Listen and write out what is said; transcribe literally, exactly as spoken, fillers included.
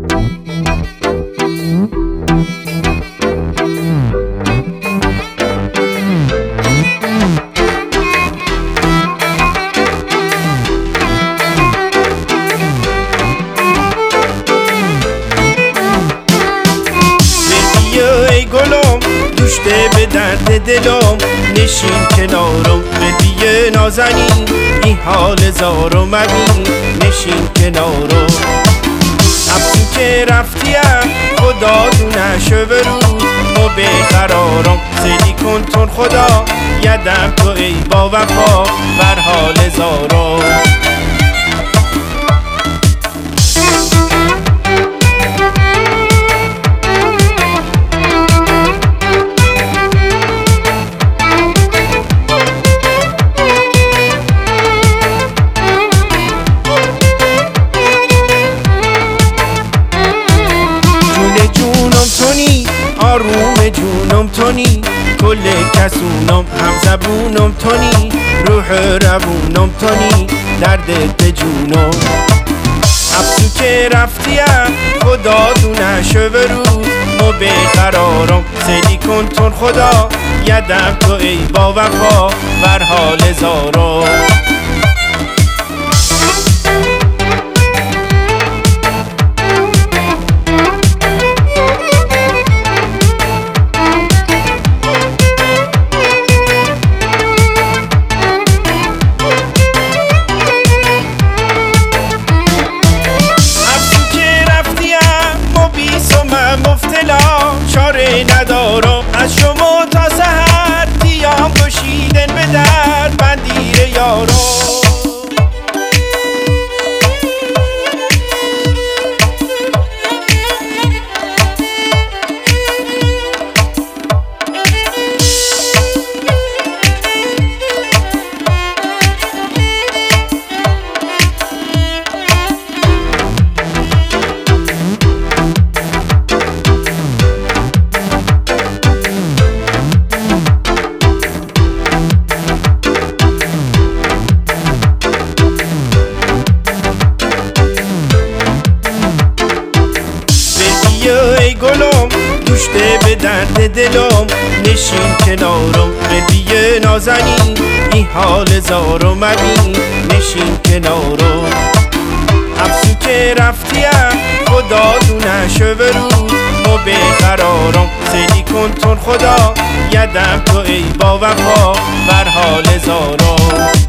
گلم دوشته به درد دلم نشین کنارم بدیه نازنین این حال زارو مبین نشین کنارم افسون که رفتیم خدا دونشو برود ما بقرارم سیدی کن تون خدا یدم تو ای با وفا بر حال زارم آروم جونم تونی کل کسونم هم زبونم تونی روح روونم تونی درد جونم افسون که رفتیم خدا دونشو برود ما بقرارم سیدی کن تون خدا یدم تو ای با وفا بر حال زارم چاره ندارم از شما تا سحر دیام کشیدن به در بندیر یارم ای گلم دوشته به درد دلم نشین کنارم بدیه نازنین این حال زارو مبین نشین کنارم افسون که رفتیم خدا دونشو برود ما بقرارم سیدی کن تون خدا یدم تو ای با وفا بر حال زارم